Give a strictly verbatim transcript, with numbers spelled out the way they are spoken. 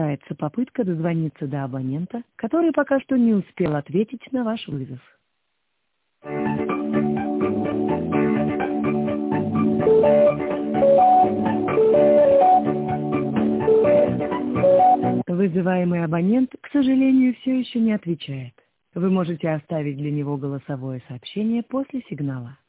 Продолжается попытка дозвониться до абонента, который пока что не успел ответить на ваш вызов. Вызываемый абонент, к сожалению, все еще не отвечает. Вы можете оставить для него голосовое сообщение после сигнала.